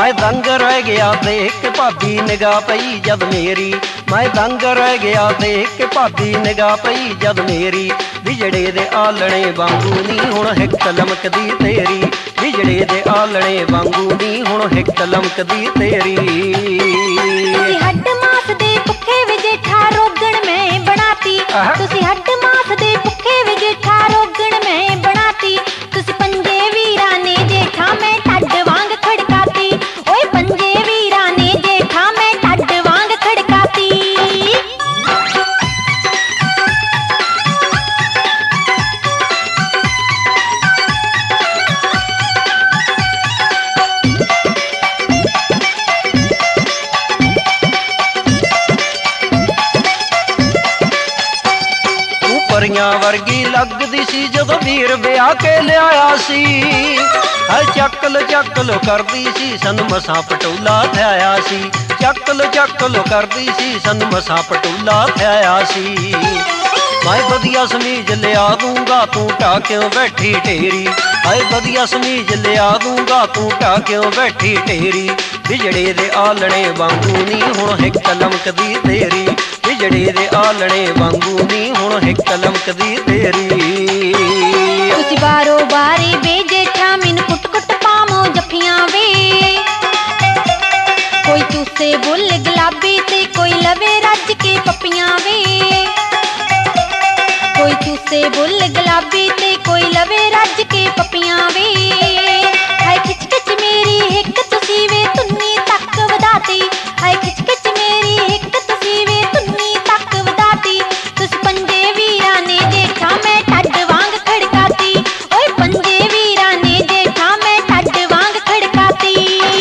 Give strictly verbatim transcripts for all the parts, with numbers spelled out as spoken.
मैं दंग रह गया देख के भाभी निगाह पई जद मेरी, मैं दंग रह गया देख के भाभी निगाह पई जद मेरी। बिजड़े दे आलणे वांगू नी हुण हिक लमकदी तेरी, बिजड़े दे आलणे वांगू नी हुण हिक लमकदी तेरी। तुसी हड्ड मास दे भुखे वे जेठा रोगण में बनाती, तुसी हड्ड मास दे भुखे वे जेठा रोगण में बनाती। तुसी पंजे वीरा ने जेठा मैं टड वांग खड़काती, ओए पंजे वीरा ने जेठा मैं टड वांग खड़काती। परियां वर्गी लगदी सी जदों वीर ब्याह के लिआया सी, है चकल चकल करदी सी सन मसां पटोला थाया सी, चकल चकल करदी सी सन मसां पटोला थाया सी। मैं वधिया समीज लिया दूंगा तू टाक्यों बैठी ढेरी, हाय वधिया समीज लिया दूंगा तू टाक्यों बैठी ढेरी। बिजड़े दे आलणे वांगू नी हुण हिक लमकदी तेरी, बिजड़े दे आलणे वांगू नी हुण हिक लमकदी तेरी। तुसी बारो बारी वे जेठा मैनू कुट कुट पावो जफियां वे, कोई चूसे बुल गुलाबी ते कोई लवे रज के पपियां वे, कोई चूसे बुल गुलाबी ते कोई लवे रज के पपियां वे। हाय खिच खिच मेरी हिक तुसी वे तुन्नी तक वधाती, हाय खिच खिच मेरी हिक तुसी वे तुन्नी तक वधाती। तुस पंजे वीरा ने जेठा मैं टड वांग खड़काती, ओए पंजे वीरा ने जेठा मैं टड वांग खड़काती।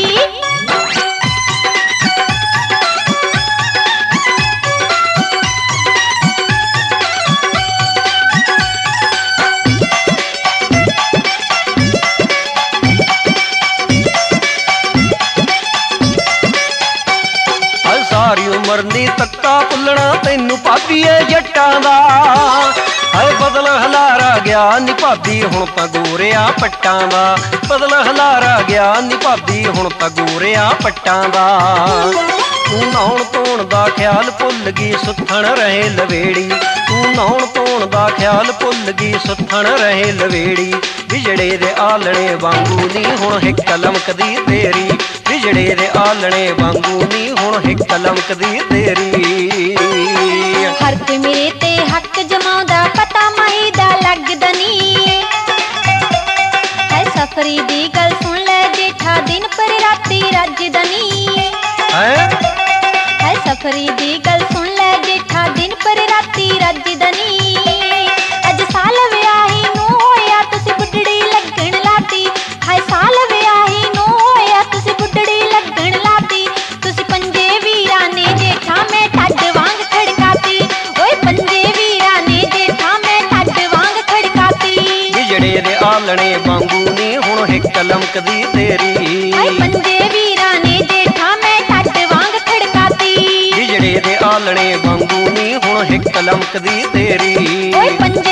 सारी उमर नी तक्का भुलना तैनू भाभीए जट्टां दा, हाय बदल हलारा गया नी भाभी हुण तां गोरिया पट्टां दा, बदल हलारा गया नी भाभी हुण तां गोरिया पट्टां दा। तू नहाउण धोण दा ख्याल भुल गई सुथण रहे लवेड़ी, तू नहाउण धोण दा ख्याल भुल गई सुथण रहे लवेड़ी। बिजड़े दे आलणे वांगू नी हुण हिक लमकदी तेरी, बिजड़े दे आलणे वांगू नी हुण हिक लमकदी तेरी। हर कोई मेरे ते हक जमाउंदा पता माही दा लगदा नी, है सफरी दी गल सुन ले जेठा दिन पर राती रजदा नी, है सफरी दी गल सुन ले जेठा दिन पर राती रजदा नी। अज साल विआही नू होया तुसी बुढ़ड़ी लगण लाती, हाय साल विआही नू होया तुसी बुढ़ड़ी लगण लाती। तुसी पंजे वीरा ने जेठा मैं टड वांग खड़काती, ओए पंजे वीरा ने जेठा मैं टड वांग खड़काती। बिजड़े दे आलणे वांगू नी हुण हिक लमकदी तेरी, हाय पंजे वीरा ने जेठा मैं टड वांग खड़काती। बिजड़े दे आलणे वांगू नी हुण हिक लमकदी तेरी, ओए पंजे